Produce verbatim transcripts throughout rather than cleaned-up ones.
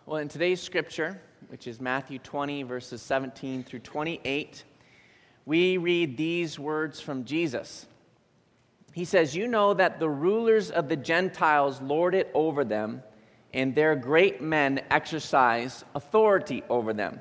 Well, in today's scripture, which is Matthew twenty, verses seventeen through twenty-eight, we read these words from Jesus. He says, "You know that the rulers of the Gentiles lord it over them, and their great men exercise authority over them."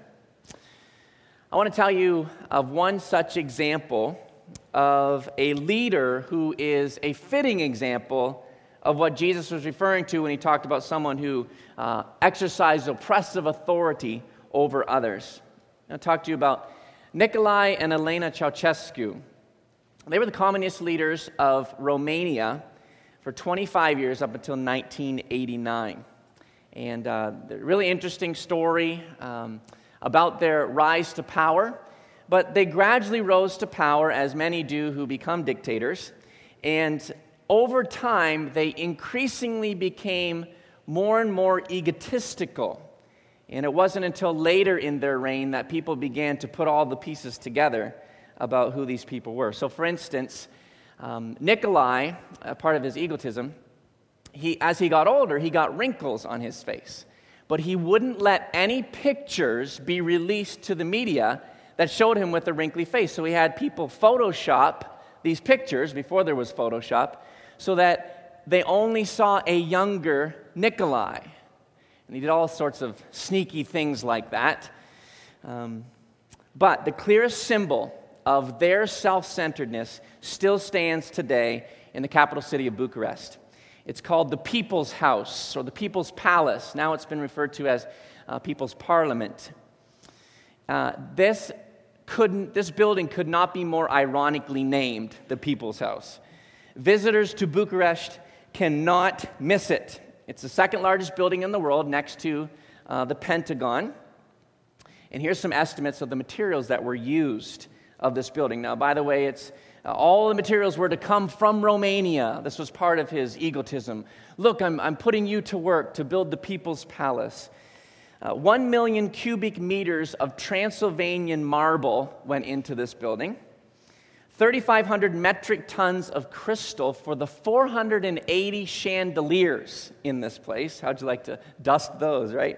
I want to tell you of one such example of a leader who is a fitting example of what Jesus was referring to when he talked about someone who uh, exercised oppressive authority over others. I'll talk to you about Nicolae and Elena Ceausescu. They were the communist leaders of Romania for twenty-five years up until nineteen eighty-nine. And uh, a really interesting story um, about their rise to power. But they gradually rose to power, as many do who become dictators. And over time, they increasingly became more and more egotistical. And it wasn't until later in their reign that people began to put all the pieces together about who these people were. So, for instance, um, Nicolae, a part of his egotism, he, as he got older, he got wrinkles on his face. But he wouldn't let any pictures be released to the media that showed him with a wrinkly face. So he had people Photoshop these pictures before there was Photoshop so that they only saw a younger Nicolae. And he did all sorts of sneaky things like that. Um, but the clearest symbol of their self-centeredness still stands today in the capital city of Bucharest. It's called the People's House or the People's Palace. Now it's been referred to as uh, People's Parliament. Uh, this couldn't, this building could not be more ironically named the People's House. Visitors to Bucharest cannot miss it. It's the second largest building in the world next to uh, the Pentagon. And here's some estimates of the materials that were used of this building. Now, by the way, it's uh, all the materials were to come from Romania. This was part of his egotism. Look, I'm, I'm putting you to work to build the People's Palace. Uh, One million cubic meters of Transylvanian marble went into this building. thirty-five hundred metric tons of crystal for the four hundred eighty chandeliers in this place. How'd you like to dust those, right?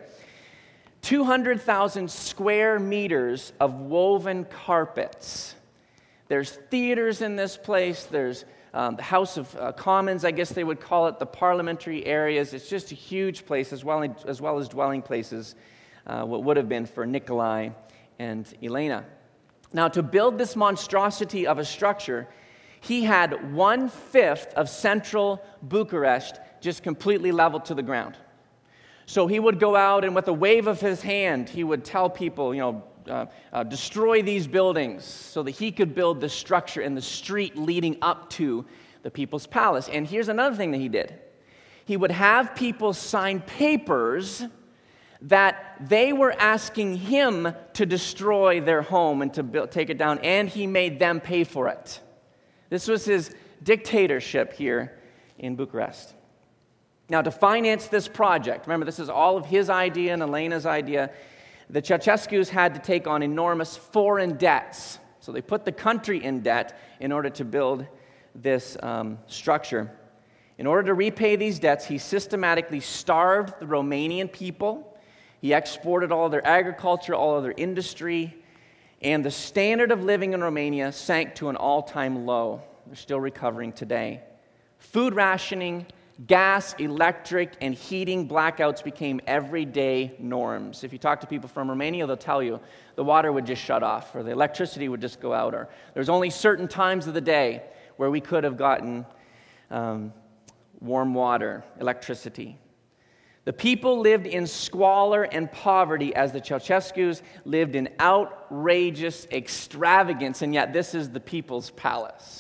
two hundred thousand square meters of woven carpets. There's theaters in this place. There's um, the House of uh, Commons, I guess they would call it, the parliamentary areas. It's just a huge place, as well as, well as dwelling places, uh, what would have been for Nicolae and Elena. Now, to build this monstrosity of a structure, he had one-fifth of central Bucharest just completely leveled to the ground. So he would go out and with a wave of his hand, he would tell people, you know, uh, uh, destroy these buildings so that he could build the structure in the street leading up to the People's Palace. And here's another thing that he did. He would have people sign papers that they were asking him to destroy their home and to build, take it down, and he made them pay for it. This was his dictatorship here in Bucharest. Now, to finance this project, remember, this is all of his idea and Elena's idea, the Ceausescus had to take on enormous foreign debts. So they put the country in debt in order to build this um, structure. In order to repay these debts, he systematically starved the Romanian people. He exported all of their agriculture, all of their industry, and the standard of living in Romania sank to an all-time low. They're still recovering today. Food rationing, gas, electric, and heating blackouts became everyday norms. If you talk to people from Romania, they'll tell you the water would just shut off, or the electricity would just go out, or there's only certain times of the day where we could have gotten um, warm water, electricity. The people lived in squalor and poverty as the Ceausescus lived in outrageous extravagance, and yet this is the people's palace.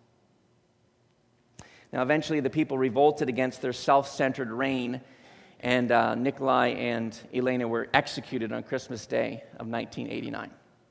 Now, eventually, the people revolted against their self-centered reign, and uh, Nicolae and Elena were executed on Christmas Day of nineteen eighty-nine.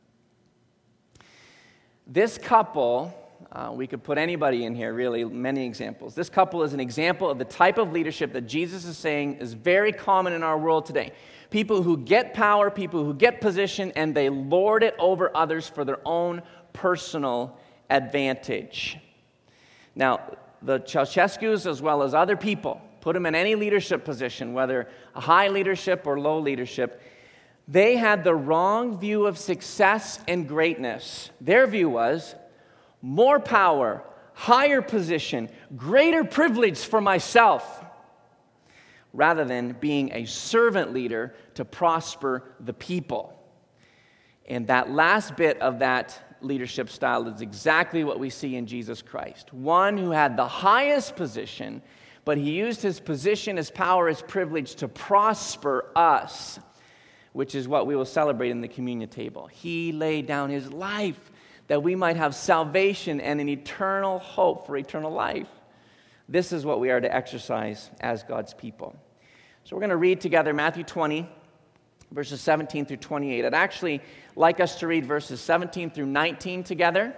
This couple, uh, we could put anybody in here, really, many examples. This couple is an example of the type of leadership that Jesus is saying is very common in our world today. People who get power, people who get position, and they lord it over others for their own personal advantage. Now, the Ceausescus, as well as other people, put them in any leadership position, whether a high leadership or low leadership, they had the wrong view of success and greatness. Their view was more power, higher position, greater privilege for myself, rather than being a servant leader to prosper the people. And that last bit of that leadership style is exactly what we see in Jesus Christ. One who had the highest position, but he used his position, his power, his privilege to prosper us, which is what we will celebrate in the communion table. He laid down his life that we might have salvation and an eternal hope for eternal life. This is what we are to exercise as God's people. So we're going to read together Matthew twenty, verses seventeen through twenty-eight. I'd actually like us to read verses seventeen through nineteen together.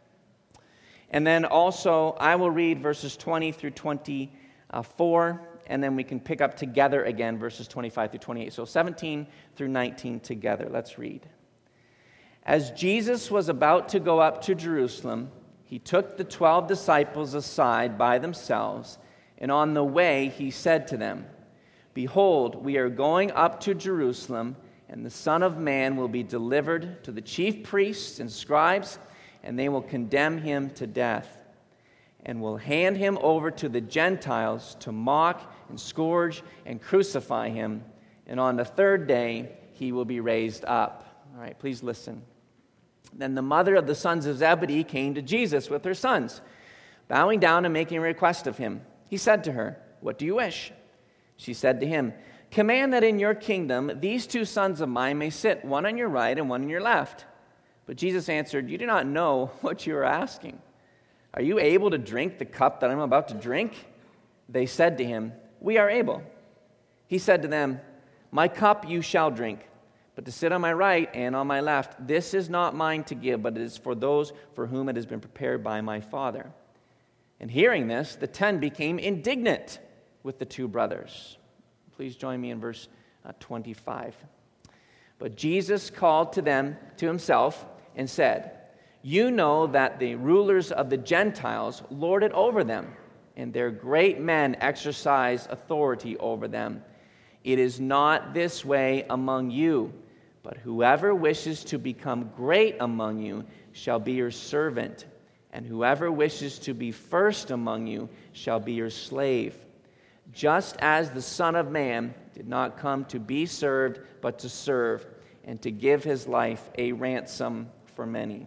And then also, I will read verses twenty through twenty-four, and then we can pick up together again verses twenty-five through twenty-eight. So seventeen through nineteen together. Let's read. As Jesus was about to go up to Jerusalem, he took the twelve disciples aside by themselves, and on the way he said to them, "Behold, we are going up to Jerusalem, and the Son of Man will be delivered to the chief priests and scribes, and they will condemn him to death, and will hand him over to the Gentiles to mock and scourge and crucify him, and on the third day he will be raised up." All right, please listen. Then the mother of the sons of Zebedee came to Jesus with her sons, bowing down and making a request of him. He said to her, "What do you wish?" She said to him, "Command that in your kingdom these two sons of mine may sit, one on your right and one on your left." But Jesus answered, "You do not know what you are asking. Are you able to drink the cup that I'm about to drink?" They said to him, "We are able." He said to them, "My cup you shall drink, but to sit on my right and on my left, this is not mine to give, but it is for those for whom it has been prepared by my Father." And hearing this, the ten became indignant with the two brothers. Please join me in verse uh, twenty-five. But Jesus called to them to himself and said, "You know that the rulers of the Gentiles lord it over them, and their great men exercise authority over them. It is not this way among you, but whoever wishes to become great among you shall be your servant, and whoever wishes to be first among you shall be your slave. Just as the Son of Man did not come to be served, but to serve, and to give his life a ransom for many."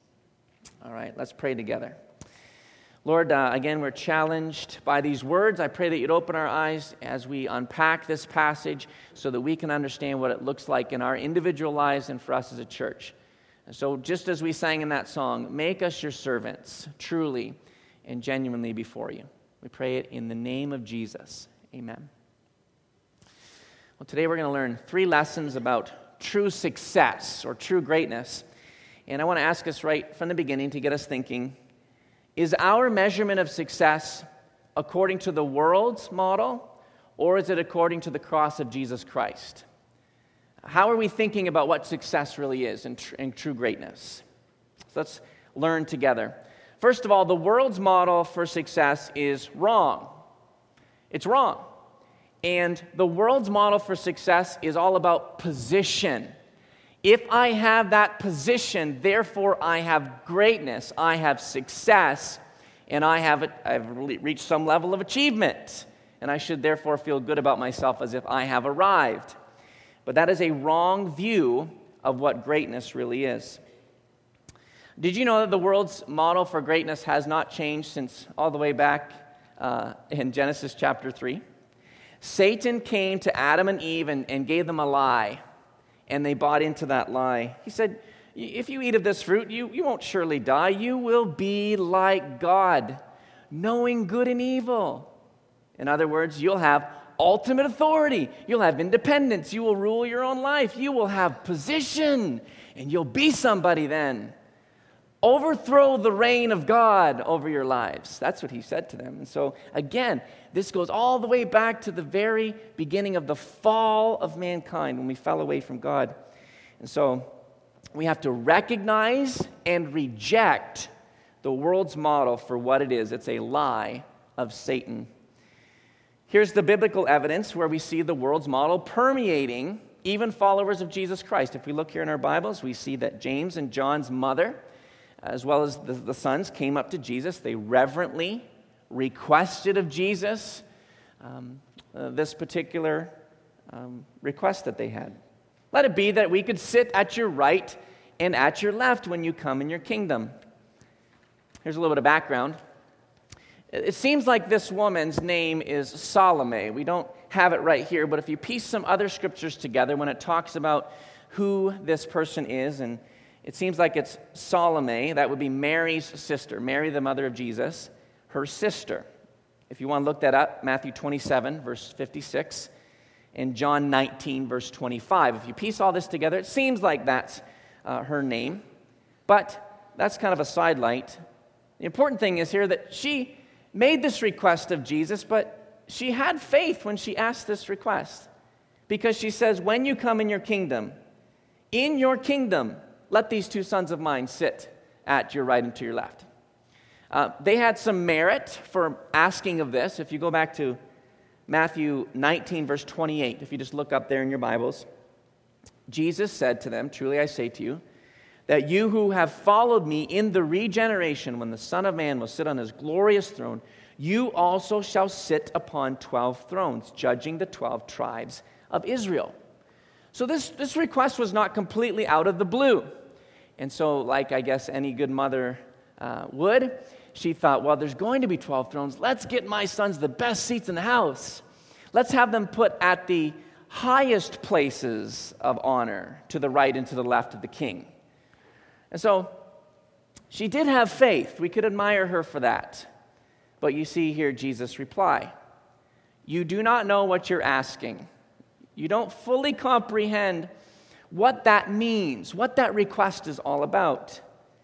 All right, let's pray together. Lord, uh, again, we're challenged by these words. I pray that you'd open our eyes as we unpack this passage so that we can understand what it looks like in our individual lives and for us as a church. And so just as we sang in that song, make us your servants, truly and genuinely before you. We pray it in the name of Jesus. Amen. Well, today we're going to learn three lessons about true success or true greatness. And I want to ask us right from the beginning to get us thinking, is our measurement of success according to the world's model, or is it according to the cross of Jesus Christ? How are we thinking about what success really is and, tr- and true greatness? So let's learn together. First of all, the world's model for success is wrong. It's wrong. And the world's model for success is all about position. If I have that position, therefore I have greatness, I have success, and I have a, I've reached some level of achievement, and I should therefore feel good about myself as if I have arrived. But that is a wrong view of what greatness really is. Did you know that the world's model for greatness has not changed since all the way back uh, in Genesis chapter three? Satan came to Adam and Eve and, and gave them a lie. And they bought into that lie. He said, if you eat of this fruit, you, you won't surely die. You will be like God, knowing good and evil. In other words, you'll have ultimate authority. You'll have independence. You will rule your own life. You will have position, and you'll be somebody then. Overthrow the reign of God over your lives. That's what he said to them. And so, again, this goes all the way back to the very beginning of the fall of mankind when we fell away from God. And so, we have to recognize and reject the world's model for what it is. It's a lie of Satan. Here's the biblical evidence where we see the world's model permeating even followers of Jesus Christ. If we look here in our Bibles, we see that James and John's mother, as well as the, the sons, came up to Jesus. They reverently requested of Jesus um, uh, this particular um, request that they had. Let it be that we could sit at your right and at your left when you come in your kingdom. Here's a little bit of background. It seems like this woman's name is Salome. We don't have it right here, but if you piece some other scriptures together when it talks about who this person is, and it seems like it's Salome, that would be Mary's sister, Mary, the mother of Jesus, her sister. If you want to look that up, Matthew twenty-seven, verse fifty-six, and John nineteen, verse twenty-five. If you piece all this together, it seems like that's uh, her name, but that's kind of a sidelight. The important thing is here that she made this request of Jesus, but she had faith when she asked this request, because she says, when you come in your kingdom, in your kingdom, let these two sons of mine sit at your right and to your left. Uh, they had some merit for asking of this. If you go back to Matthew nineteen, verse twenty-eight, if you just look up there in your Bibles, Jesus said to them, truly I say to you, that you who have followed me in the regeneration, when the Son of Man will sit on his glorious throne, you also shall sit upon twelve thrones, judging the twelve tribes of Israel. So this, this request was not completely out of the blue. And so, like I guess any good mother uh, would, she thought, well, there's going to be twelve thrones. Let's get my sons the best seats in the house. Let's have them put at the highest places of honor, to the right and to the left of the king. And so, she did have faith. We could admire her for that. But you see here Jesus' reply. You do not know what you're asking. You don't fully comprehend what that means, what that request is all about.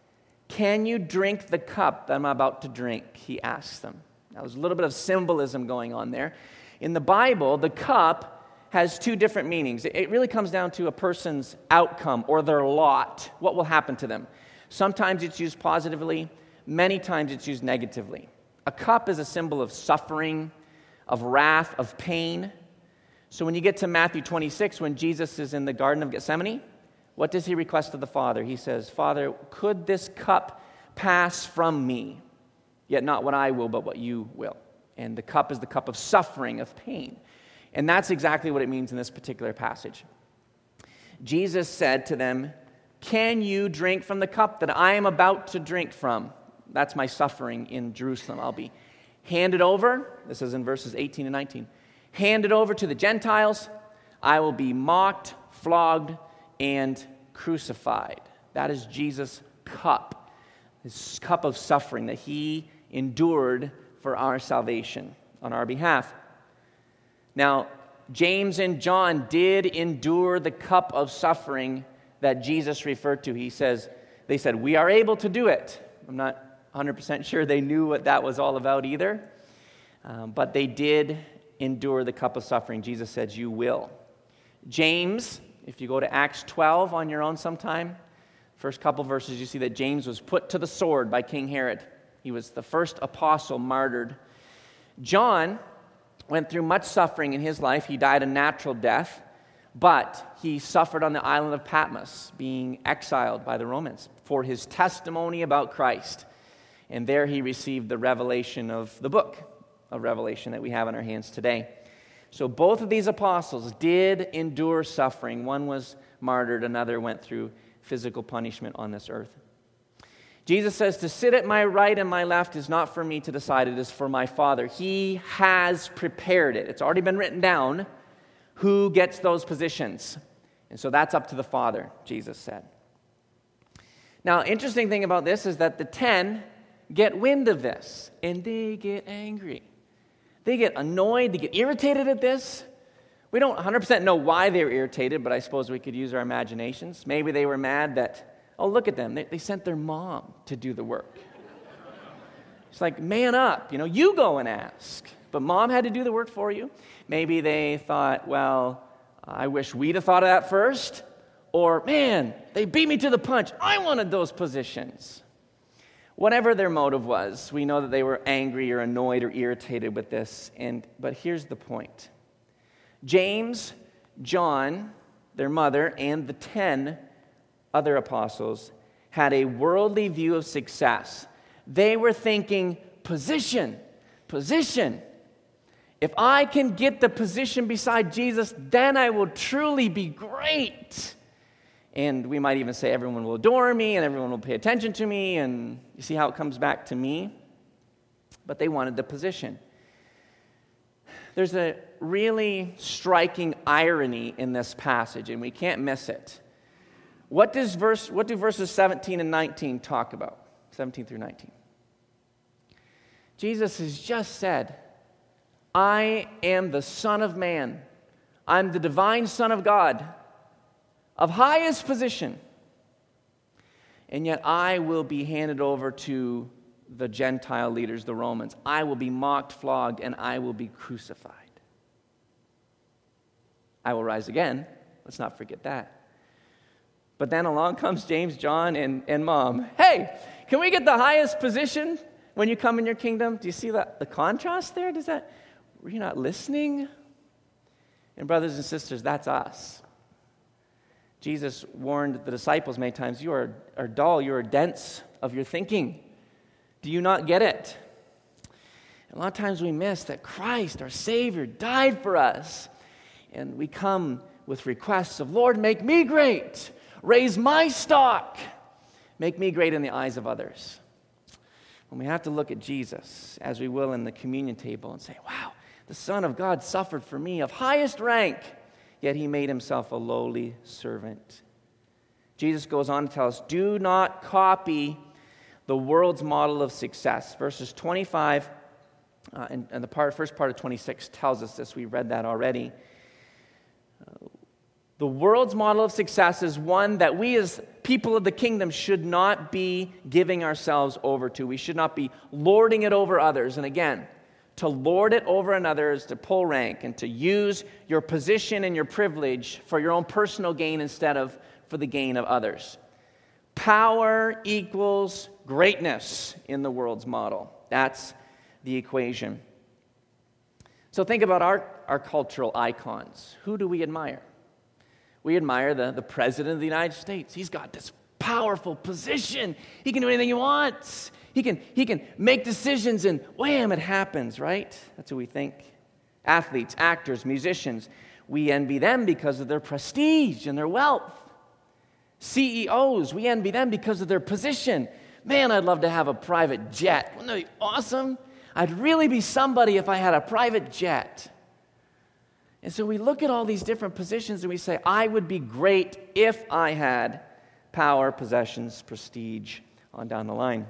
Can you drink the cup that I'm about to drink? He asks them. Now, there's a little bit of symbolism going on there. In the Bible, the cup has two different meanings. It really comes down to a person's outcome or their lot, what will happen to them. Sometimes it's used positively, many times it's used negatively. A cup is a symbol of suffering, of wrath, of pain. So when you get to Matthew twenty-six, when Jesus is in the Garden of Gethsemane, what does he request of the Father? He says, Father, could this cup pass from me? Yet not what I will, but what you will. And the cup is the cup of suffering, of pain. And that's exactly what it means in this particular passage. Jesus said to them, can you drink from the cup that I am about to drink from? That's my suffering in Jerusalem. I'll be handed over, this is in verses eighteen and nineteen, handed over to the Gentiles. I will be mocked, flogged, and crucified. That is Jesus' cup, his cup of suffering that he endured for our salvation on our behalf. Now, James and John did endure the cup of suffering that Jesus referred to. He says, they said, we are able to do it. I'm not one hundred percent sure they knew what that was all about either. Um, but they did endure the cup of suffering. Jesus said, you will. James, if you go to Acts twelve on your own sometime, first couple verses, you see that James was put to the sword by King Herod. He was the first apostle martyred. John went through much suffering in his life. He died a natural death, but he suffered on the island of Patmos, being exiled by the Romans for his testimony about Christ. And there he received the revelation of the book of Revelation that we have in our hands today. So both of these apostles did endure suffering. One was martyred, another went through physical punishment on this earth. Jesus says, to sit at my right and my left is not for me to decide, it is for my Father. He has prepared it. It's already been written down who gets those positions. And so that's up to the Father, Jesus said. Now, interesting thing about this is that the ten get wind of this, and they get angry. They get annoyed, they get irritated at this. We don't one hundred percent know why they were irritated, but I suppose we could use our imaginations. Maybe they were mad that, oh, look at them, they, they sent their mom to do the work. It's like, man up, you know, you go and ask. But mom had to do the work for you. Maybe they thought, well, I wish we'd have thought of that first. Or, man, they beat me to the punch. I wanted those positions. whatever their motive was, we know that they were angry or annoyed or irritated with this. And but here's the point. James, John, their mother, and the ten other apostles had a worldly view of success. They were thinking, position, position. If I can get the position beside Jesus, then I will truly be great. And we might even say everyone will adore me and everyone will pay attention to me, and you see how it comes back to me? But they wanted the position. There's a really striking irony in this passage, and we can't miss it. What does verse what do verses seventeen and nineteen talk about? seventeen through nineteen. Jesus has just said, I am the Son of Man. I'm the divine Son of God, of highest position. And yet I will be handed over to the Gentile leaders, the Romans. I will be mocked, flogged, and I will be crucified. I will rise again. Let's not forget that. But then along comes James, John, and, and Mom. Hey, can we get the highest position when you come in your kingdom? Do you see that, the contrast there? Does that, were you not listening? And brothers and sisters, that's us. Jesus warned the disciples many times, you are, are dull, you are dense of your thinking. Do you not get it? And a lot of times we miss that Christ, our Savior, died for us. And we come with requests of, Lord, make me great. Raise my stock. Make me great in the eyes of others. When we have to look at Jesus, as we will in the communion table, and say, wow, the Son of God suffered for me of highest rank, yet he made himself a lowly servant. Jesus goes on to tell us, do not copy the world's model of success. Verses twenty-five uh, and, and the part, first part of twenty-six tells us this. We read that already. Uh, The world's model of success is one that we as people of the kingdom should not be giving ourselves over to. We should not be lording it over others. And again, to lord it over another is to pull rank and to use your position and your privilege for your own personal gain instead of for the gain of others. Power equals greatness in the world's model. That's the equation. So think about our, our cultural icons. Who do we admire? We admire the, the President of the United States. He's got this powerful position. He can do anything he wants. He can, he can make decisions and wham, it happens, right? That's who we think. Athletes, actors, musicians. We envy them because of their prestige and their wealth. C E Os, we envy them because of their position. Man, I'd love to have a private jet. Wouldn't that be awesome? I'd really be somebody if I had a private jet. And so we look at all these different positions and we say, I would be great if I had power, possessions, prestige, on down the line.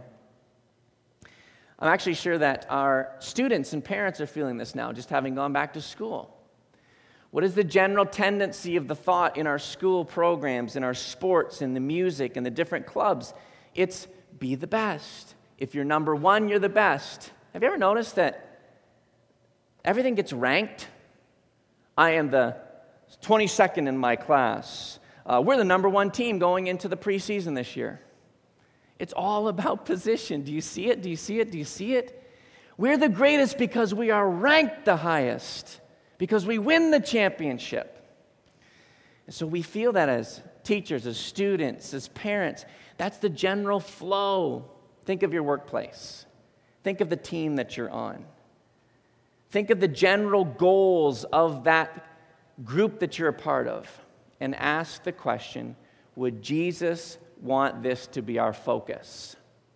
I'm actually sure that our students and parents are feeling this now, just having gone back to school. What is the general tendency of the thought in our school programs, in our sports, in the music, in the different clubs? It's be the best. If you're number one, you're the best. Have you ever noticed that everything gets ranked? I am the twenty-second in my class. Uh, we're the number one team going into the preseason this year. It's all about position. Do you see it? Do you see it? Do you see it? We're the greatest because we are ranked the highest, because we win the championship. And so we feel that as teachers, as students, as parents. That's the general flow. Think of your workplace. Think of the team that you're on. Think of the general goals of that group that you're a part of and ask the question, would Jesus want this to be our focus?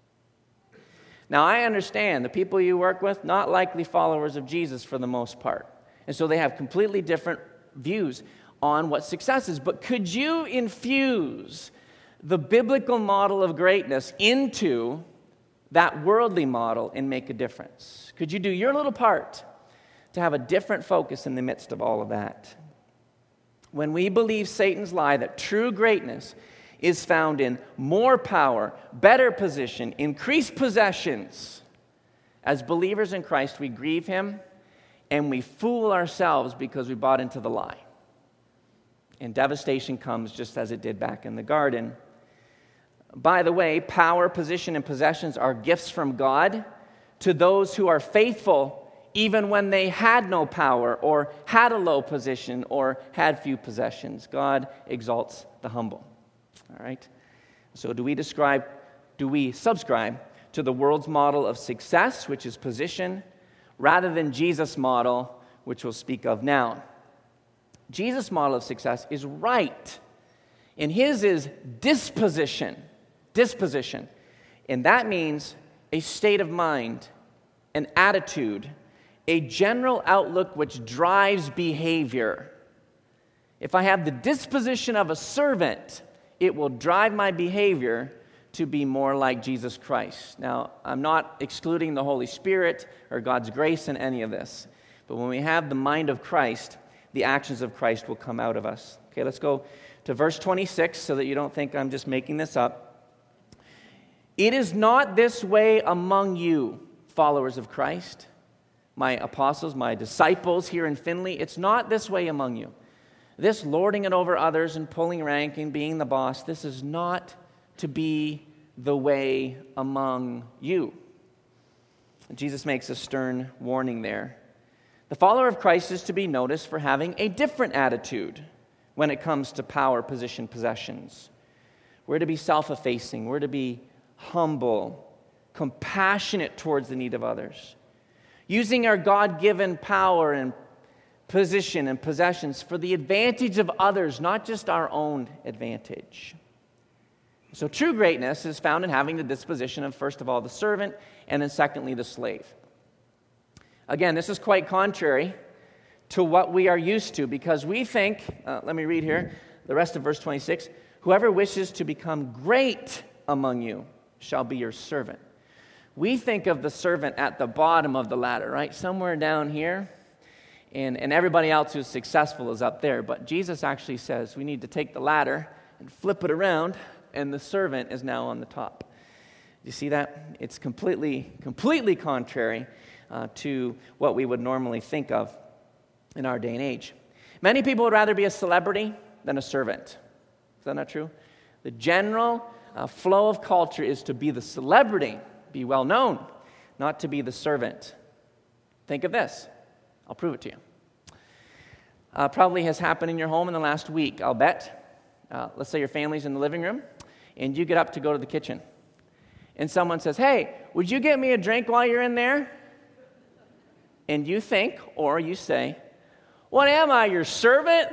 Now, I understand the people you work with, not likely followers of Jesus for the most part. And so they have completely different views on what success is. But could you infuse the biblical model of greatness into that worldly model and make a difference? Could you do your little part to have a different focus in the midst of all of that? When we believe Satan's lie that true greatness is found in more power, better position, increased possessions, as believers in Christ, we grieve him and we fool ourselves because we bought into the lie. And devastation comes just as it did back in the garden. By the way, power, position, and possessions are gifts from God to those who are faithful even when they had no power or had a low position or had few possessions. God exalts the humble. All right? So do we describe, do we subscribe to the world's model of success, which is position, rather than Jesus' model, which we'll speak of now? Jesus' model of success is right, and his is disposition. Disposition. And that means a state of mind, an attitude, a general outlook which drives behavior. If I have the disposition of a servant, it will drive my behavior to be more like Jesus Christ. Now, I'm not excluding the Holy Spirit or God's grace in any of this, but when we have the mind of Christ, the actions of Christ will come out of us. Okay, let's go to verse twenty-six so that you don't think I'm just making this up. It is not this way among you, followers of Christ, my apostles, my disciples here in Findlay. It's not this way among you. This lording it over others and pulling rank and being the boss, this is not to be the way among you. Jesus makes a stern warning there. The follower of Christ is to be noticed for having a different attitude when it comes to power, position, possessions. We're to be self-effacing. We're to be humble, compassionate towards the need of others, using our God-given power and position and possessions for the advantage of others, not just our own advantage. So true greatness is found in having the disposition of, first of all, the servant, and then secondly, the slave. Again, this is quite contrary to what we are used to, because we think, uh, let me read here, the rest of verse twenty-six, whoever wishes to become great among you shall be your servant. We think of the servant at the bottom of the ladder, right? Somewhere down here, and, and everybody else who's successful is up there. But Jesus actually says we need to take the ladder and flip it around, and the servant is now on the top. You see that? It's completely, completely contrary uh, to what we would normally think of in our day and age. Many people would rather be a celebrity than a servant. Is that not true? The general uh, flow of culture is to be the celebrity, be well known, not to be the servant. Think of this. I'll prove it to you. Uh, probably has happened in your home in the last week, I'll bet. Uh, let's say your family's in the living room, and you get up to go to the kitchen. And someone says, hey, would you get me a drink while you're in there? And you think, or you say, what am I, your servant?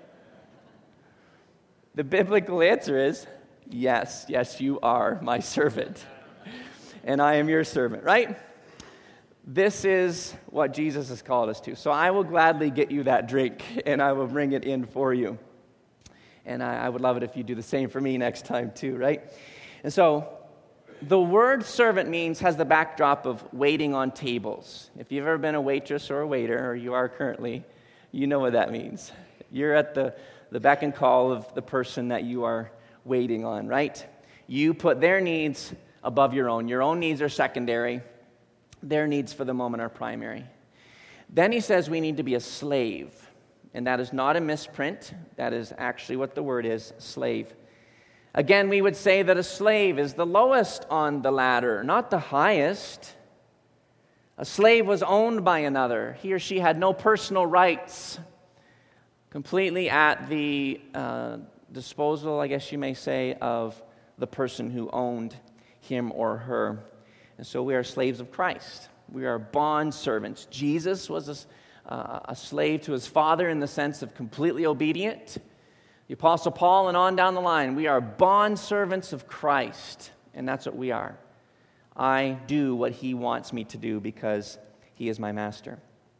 The biblical answer is, yes, yes, you are my servant. And I am your servant, right? This is what Jesus has called us to. So I will gladly get you that drink, and I will bring it in for you. And I, I would love it if you do the same for me next time too, right? And so the word servant means, has the backdrop of waiting on tables. If you've ever been a waitress or a waiter, or you are currently, you know what that means. You're at the, the beck and call of the person that you are waiting on, right? You put their needs above your own. Your own needs are secondary. Their needs for the moment are primary. Then he says we need to be a slave. And that is not a misprint. That is actually what the word is, slave. Again, we would say that a slave is the lowest on the ladder, not the highest. A slave was owned by another. He or she had no personal rights, completely at the uh, disposal, I guess you may say, of the person who owned him or her. And so we are slaves of Christ. We are bond servants. Jesus was a, uh, a slave to his Father in the sense of completely obedient. The Apostle Paul and on down the line, we are bond servants of Christ, and that's what we are. I do what he wants me to do because he is my master.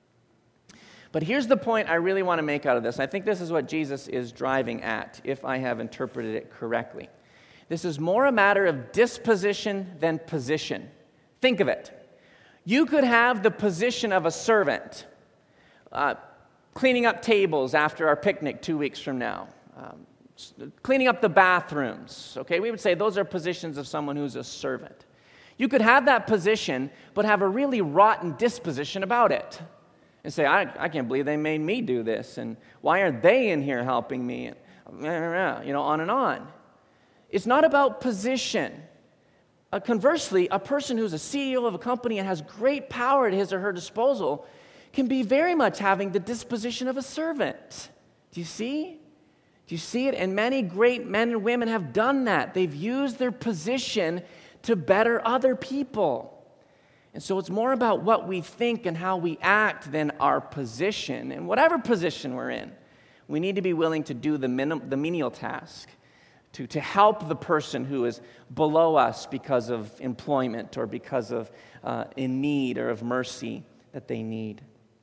But here's the point I really want to make out of this. I think this is what Jesus is driving at, if I have interpreted it correctly. This is more a matter of disposition than position. Think of it. You could have the position of a servant, uh, cleaning up tables after our picnic two weeks from now. Um, cleaning up the bathrooms, okay? We would say those are positions of someone who's a servant. You could have that position, but have a really rotten disposition about it. And say, I, I can't believe they made me do this, and why aren't they in here helping me? And, you know, on and on. It's not about position. Uh, conversely, a person who's a C E O of a company and has great power at his or her disposal can be very much having the disposition of a servant. Do you see? Do you see it? And many great men and women have done that. They've used their position to better other people. And so it's more about what we think and how we act than our position. And whatever position we're in, we need to be willing to do the, minim- the menial task, to, to help the person who is below us because of employment or because of uh, in need or of mercy that they need.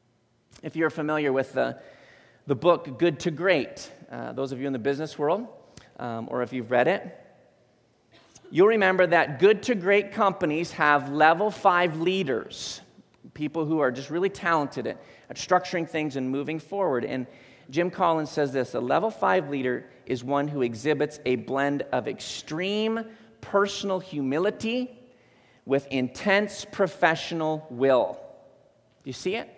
If you're familiar with the, the book Good to Great, uh, those of you in the business world, um, or if you've read it, you'll remember that good to great companies have level five leaders, people who are just really talented at, at structuring things and moving forward. And Jim Collins says this: a level five leader is one who exhibits a blend of extreme personal humility with intense professional will. Do you see it?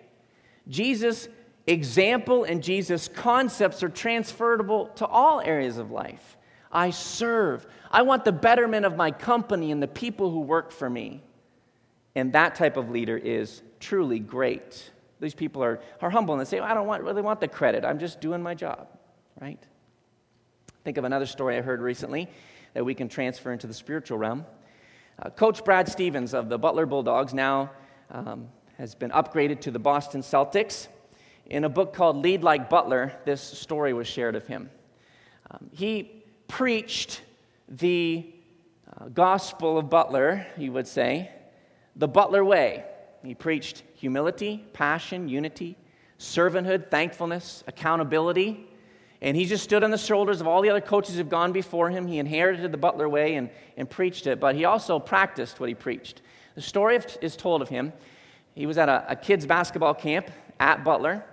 Jesus' example and Jesus' concepts are transferable to all areas of life. I serve. I want the betterment of my company and the people who work for me. And that type of leader is truly great. These people are, are humble and they say, I don't want, really want the credit. I'm just doing my job, right? Think of another story I heard recently that we can transfer into the spiritual realm. Uh, Coach Brad Stevens of the Butler Bulldogs now um, has been upgraded to the Boston Celtics. In a book called Lead Like Butler, this story was shared of him. Um, he preached the uh, gospel of Butler, you would say, the Butler way. He preached humility, passion, unity, servanthood, thankfulness, accountability. And he just stood on the shoulders of all the other coaches who've gone before him. He inherited the Butler way and, and preached it, but he also practiced what he preached. The story is told of him. He was at a, a kids' basketball camp at Butler,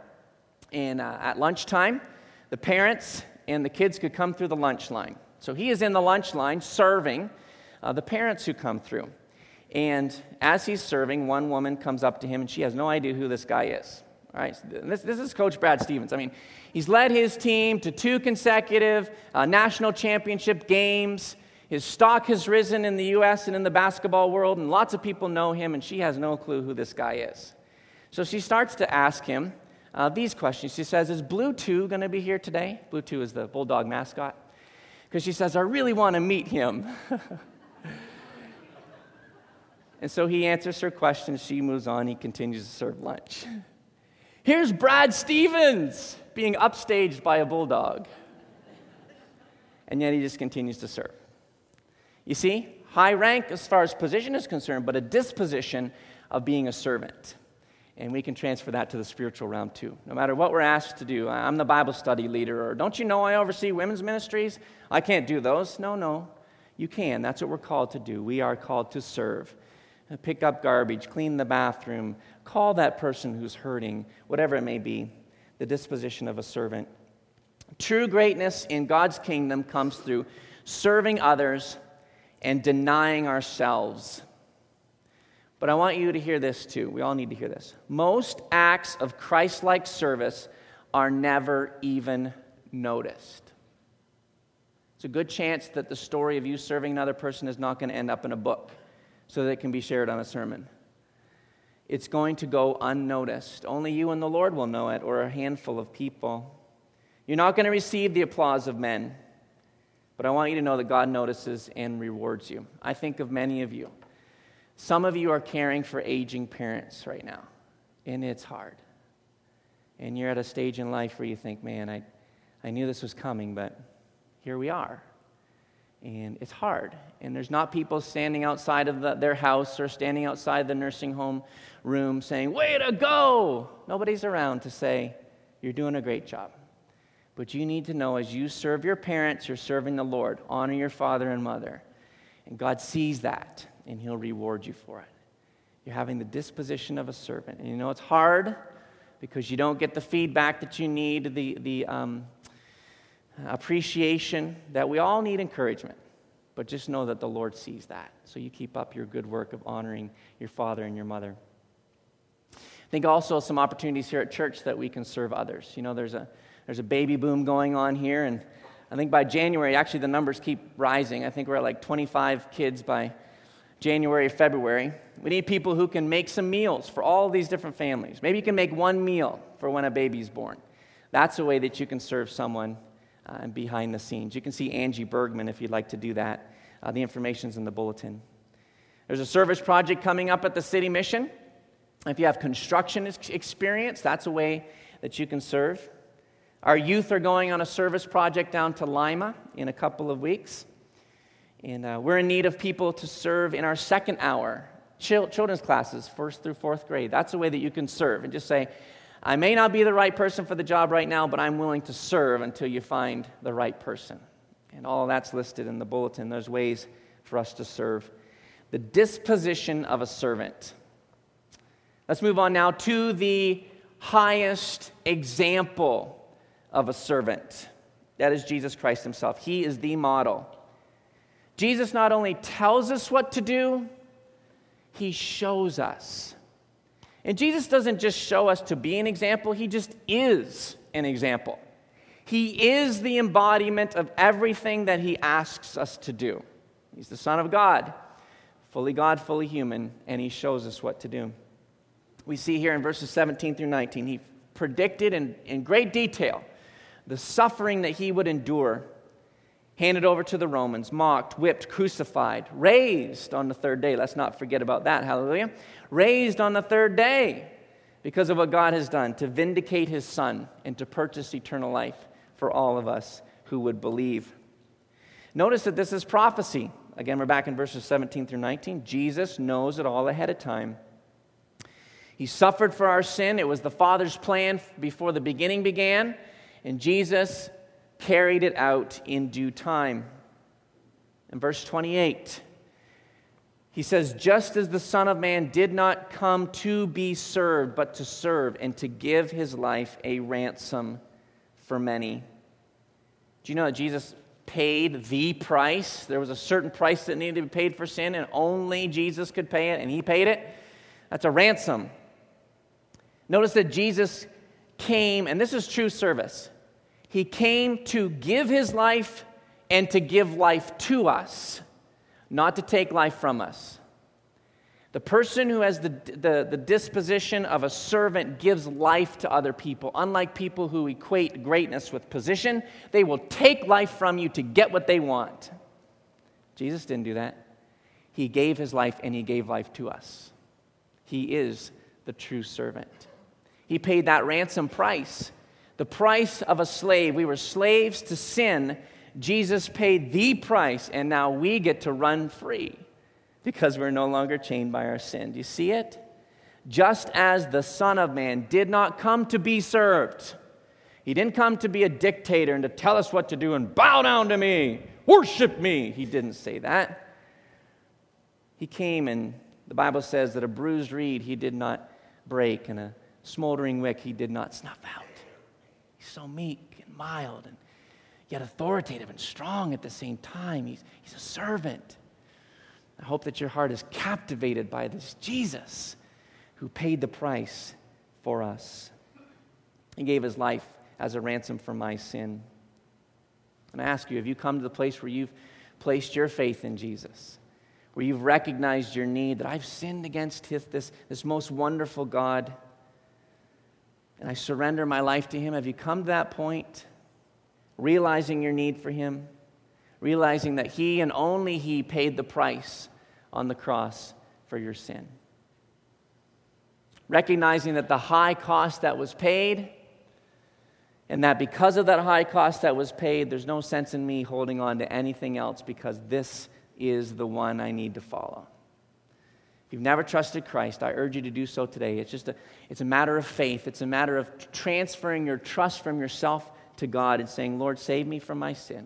and uh, at lunchtime, the parents and the kids could come through the lunch line. So he is in the lunch line serving uh, the parents who come through. And as he's serving, one woman comes up to him, and she has no idea who this guy is. All right, this, this is Coach Brad Stevens. I mean, he's led his team to two consecutive uh, national championship games. His stock has risen in the U S and in the basketball world, and lots of people know him, and she has no clue who this guy is. So she starts to ask him uh, these questions. She says, is Blue two going to be here today? Blue two is the Bulldog mascot. Because she says, I really want to meet him. And so he answers her questions. She moves on. He continues to serve lunch. Here's Brad Stevens being upstaged by a bulldog. And yet he just continues to serve. You see, high rank as far as position is concerned, but a disposition of being a servant. And we can transfer that to the spiritual realm too. No matter what we're asked to do, I'm the Bible study leader, or don't you know I oversee women's ministries? I can't do those. No, no, you can. That's what we're called to do. We are called to serve. Pick up garbage, clean the bathroom, call that person who's hurting, whatever it may be, the disposition of a servant. True greatness in God's kingdom comes through serving others and denying ourselves. But I want you to hear this too. We all need to hear this. Most acts of Christ-like service are never even noticed. It's a good chance that the story of you serving another person is not going to end up in a book, so that it can be shared on a sermon. It's going to go unnoticed. Only you and the Lord will know it, or a handful of people. You're not going to receive the applause of men, but I want you to know that God notices and rewards you. I think of many of you. Some of you are caring for aging parents right now, and it's hard. And you're at a stage in life where you think, man, I, I knew this was coming, but here we are. And it's hard. And there's not people standing outside of the, their house or standing outside the nursing home room saying, way to go! Nobody's around to say, you're doing a great job. But you need to know as you serve your parents, you're serving the Lord. Honor your father and mother. And God sees that, and He'll reward you for it. You're having the disposition of a servant. And you know it's hard because you don't get the feedback that you need, the, the um, appreciation that we all need encouragement. But just know that the Lord sees that. So you keep up your good work of honoring your father and your mother. I think also some opportunities here at church that we can serve others. You know, there's a there's a baby boom going on here, and I think by January, actually the numbers keep rising. I think we're at like twenty-five kids by January, February. We need people who can make some meals for all these different families. Maybe you can make one meal for when a baby's born. That's a way that you can serve someone uh, behind the scenes. You can see Angie Bergman if you'd like to do that. Uh, the information's in the bulletin. There's a service project coming up at the City Mission. If you have construction ex- experience, that's a way that you can serve. Our youth are going on a service project down to Lima in a couple of weeks. And uh, we're in need of people to serve in our second hour, chil- children's classes, first through fourth grade. That's a way that you can serve and just say, I may not be the right person for the job right now, but I'm willing to serve until you find the right person. And all of that's listed in the bulletin. There's ways for us to serve. The disposition of a servant. Let's move on now to the highest example of a servant. That is Jesus Christ himself. He is the model. Jesus not only tells us what to do, he shows us. And Jesus doesn't just show us to be an example, he just is an example. He is the embodiment of everything that he asks us to do. He's the Son of God, fully God, fully human, and he shows us what to do. We see here in verses seventeen through nineteen, he predicted in, in great detail the suffering that he would endure, handed over to the Romans, mocked, whipped, crucified, raised on the third day. Let's not forget about that, hallelujah. Raised on the third day because of what God has done to vindicate his Son and to purchase eternal life for all of us who would believe. Notice that this is prophecy. Again, we're back in verses seventeen through nineteen. Jesus knows it all ahead of time. He suffered for our sin. It was the Father's plan before the beginning began, and Jesus carried it out in due time. In verse twenty-eight, he says, just as the Son of Man did not come to be served, but to serve and to give his life a ransom for many. Do you know that Jesus paid the price? There was a certain price that needed to be paid for sin, and only Jesus could pay it, and he paid it. That's a ransom. Notice that Jesus came, and this is true service. He came to give his life and to give life to us, not to take life from us. The person who has the, the, the disposition of a servant gives life to other people. Unlike people who equate greatness with position, they will take life from you to get what they want. Jesus didn't do that. He gave his life and he gave life to us. He is the true servant. He paid that ransom price. The price of a slave. We were slaves to sin. Jesus paid the price, and now we get to run free because we're no longer chained by our sin. Do you see it? Just as the Son of Man did not come to be served. He didn't come to be a dictator and to tell us what to do and bow down to me, worship me. He didn't say that. He came, and the Bible says that a bruised reed he did not break, and a smoldering wick he did not snuff out. He's so meek and mild and yet authoritative and strong at the same time. He's, he's a servant. I hope that your heart is captivated by this Jesus who paid the price for us. He gave his life as a ransom for my sin. And I ask you, have you come to the place where you've placed your faith in Jesus? Where you've recognized your need, that I've sinned against his, this, this most wonderful God, and I surrender my life to him? Have you come to that point? Realizing your need for him, realizing that he and only he paid the price on the cross for your sin. Recognizing that the high cost that was paid, and that because of that high cost that was paid, there's no sense in me holding on to anything else because this is the one I need to follow. If you've never trusted Christ, I urge you to do so today. It's just a, it's a matter of faith. It's a matter of transferring your trust from yourself to God and saying, Lord, save me from my sin.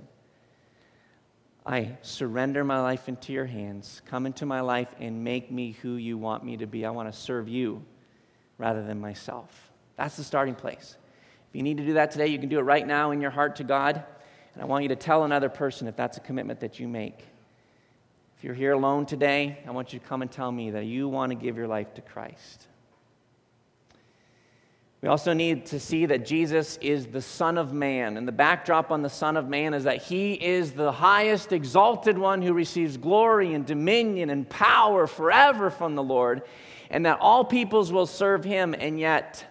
I surrender my life into your hands. Come into my life and make me who you want me to be. I want to serve you rather than myself. That's the starting place. If you need to do that today, you can do it right now in your heart to God. And I want you to tell another person if that's a commitment that you make. If you're here alone today, I want you to come and tell me that you want to give your life to Christ. We also need to see that Jesus is the Son of Man. And the backdrop on the Son of Man is that he is the highest exalted one who receives glory and dominion and power forever from the Lord, and that all peoples will serve him, and yet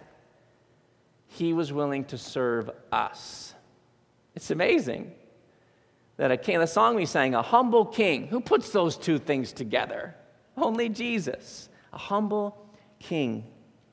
he was willing to serve us. It's amazing that a king, the song we sang, a humble king, who puts those two things together? Only Jesus, a humble king.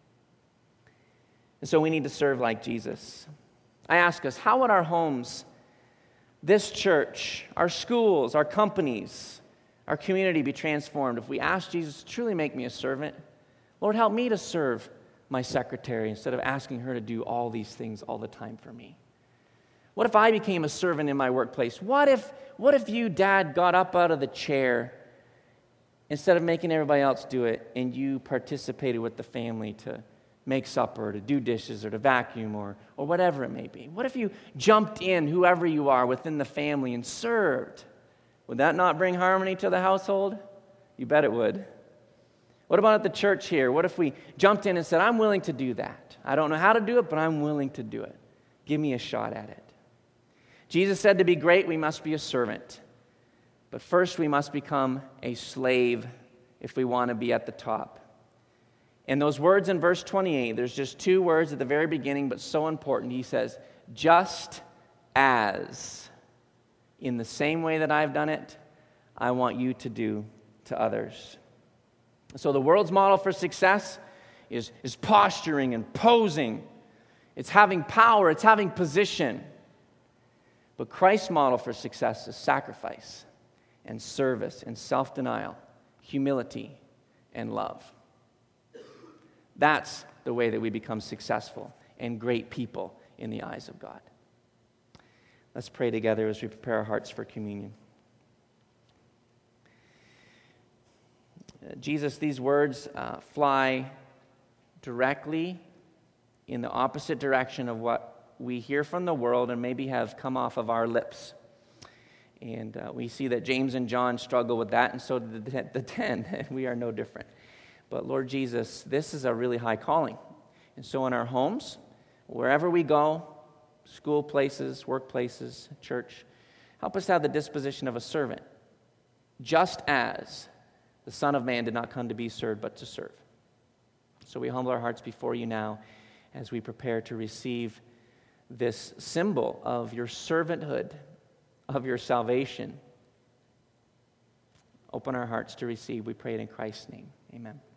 And so we need to serve like Jesus. I ask us, how would our homes, this church, our schools, our companies, our community be transformed if we ask Jesus to truly make me a servant? Lord, help me to serve my secretary instead of asking her to do all these things all the time for me. What if I became a servant in my workplace? What if, what if you, Dad, got up out of the chair instead of making everybody else do it, and you participated with the family to make supper, to do dishes, or to vacuum, or, or whatever it may be? What if you jumped in, whoever you are, within the family and served? Would that not bring harmony to the household? You bet it would. What about at the church here? What if we jumped in and said, I'm willing to do that. I don't know how to do it, but I'm willing to do it. Give me a shot at it. Jesus said to be great, we must be a servant. But first, we must become a slave if we want to be at the top. And those words in verse twenty-eight, there's just two words at the very beginning, but so important. He says, just as, in the same way that I've done it, I want you to do to others. So the world's model for success is, is posturing and posing. It's having power, it's having position. But Christ's model for success is sacrifice and service and self-denial, humility and love. That's the way that we become successful and great people in the eyes of God. Let's pray together as we prepare our hearts for communion. Uh, Jesus, these words uh, fly directly in the opposite direction of what we hear from the world and maybe have come off of our lips. And uh, we see that James and John struggle with that, and so did the, the ten, and we are no different. But Lord Jesus, this is a really high calling. And so in our homes, wherever we go, school places, workplaces, church, help us to have the disposition of a servant, just as the Son of Man did not come to be served, but to serve. So we humble our hearts before you now as we prepare to receive this symbol of your servanthood, of your salvation. Open our hearts to receive. We pray it in Christ's name. Amen.